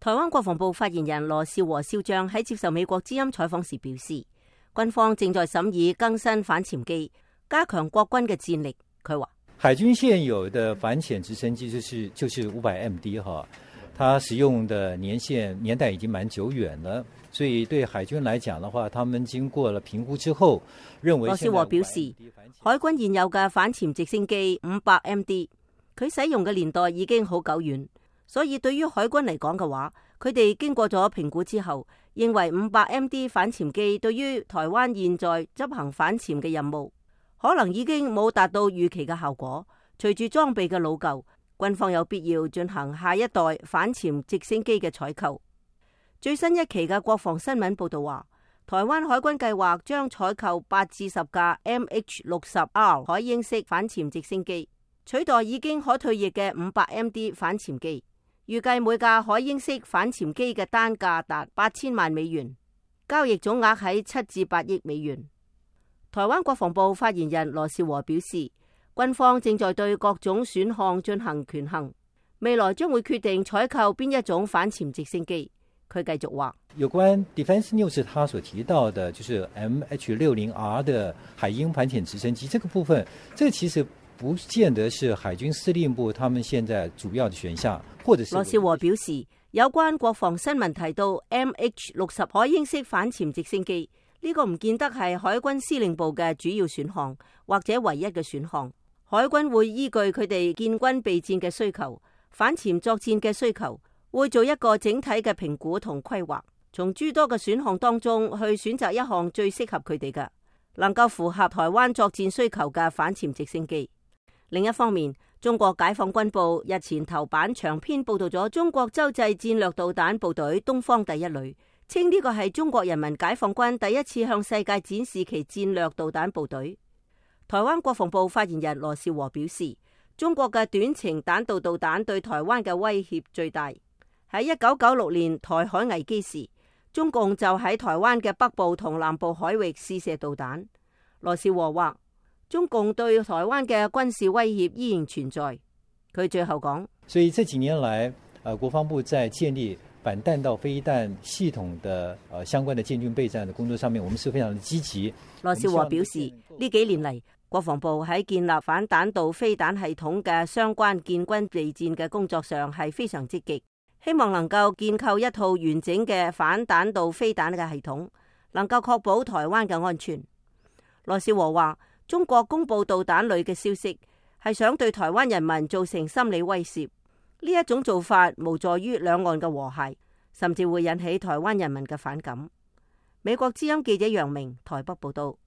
台灣國防部發言人羅紹和少將喺接受美國之音採訪時表示，軍方正在審議更新反潛機，加強國軍嘅戰力。佢話： 海軍現有的反潛直升機就是500MD哈，它使用的年代已經蠻久遠了，所以對海軍來講的話，他們經過了評估之後，認為。羅紹和表示，海軍現有嘅反潛直升機500MD，佢使用嘅年代已經好久遠。所以對於海軍嚟講嘅話，佢哋經過咗評估之後，認為500MD 反潛機對於台灣現在執行反潛嘅任務，可能已經冇達到預期嘅效果。隨住裝備嘅老舊，軍方有必要進行下一代反潛直升機嘅採購。最新一期嘅國防新聞報道話，台灣海軍計劃將採購8至10架 MH-60R 海鷹式反潛直升機，取代已經可退役嘅500MD 反潛機。預計每架海鷹式反潛機嘅單價達8000萬美元，交易總額喺7至8億美元。台灣國防部發言人羅紹和表示，軍方正在對各種選項進行權衡，未來將會決定採購邊一種反潛直升機。佢繼續話：有關 Defense News 他所提到的，就是 MH-60R 的海鷹反潛直升機，這個部分，這個其實不見得是海軍司令部他們現在主要的選項，或者是。 羅紹和表示，有關國防新聞提到 MH-60 海鷹式反潛直升機，呢個唔見得係海軍司令部嘅主要選項，或者唯一嘅選項。海軍會依據佢哋建軍備戰嘅需求、反潛作戰嘅需求，會做一個整體嘅評估同規劃，從諸多嘅選項當中去選擇一項最適合佢哋嘅，能夠符合台灣作戰需求嘅反潛直升機。另一方面，中國解放軍報日前頭版長篇報道咗中國洲際戰略導彈部隊東方第一旅，稱呢個係中國人民解放軍第一次向世界展示其戰略導彈部隊。台灣國防部發言人羅紹和表示，中國嘅短程彈道導彈對台灣嘅威脅最大。喺1996年台海危機時，中共就喺台灣嘅北部同南部海域試射導彈。羅紹和話，中共對台灣嘅軍事威脅依然存在。佢最後講， 所以這幾年來，國防部在建立反彈道飛彈系統的相關的建軍備戰的工作上面，我們是非常的積極。 羅紹和表示，呢幾年嚟，國防部喺建立反彈道飛彈系統嘅相關建軍備戰嘅工作上係非常積極，希望能夠建構一套完整嘅反彈道飛彈嘅系統，能夠確保台灣嘅安全。羅紹和話，中國公布導彈類嘅消息，係想對台灣人民造成心理威懾。呢一種做法無助於兩岸嘅和諧，甚至會引起台灣人民嘅反感。美國之音記者楊明台北報道。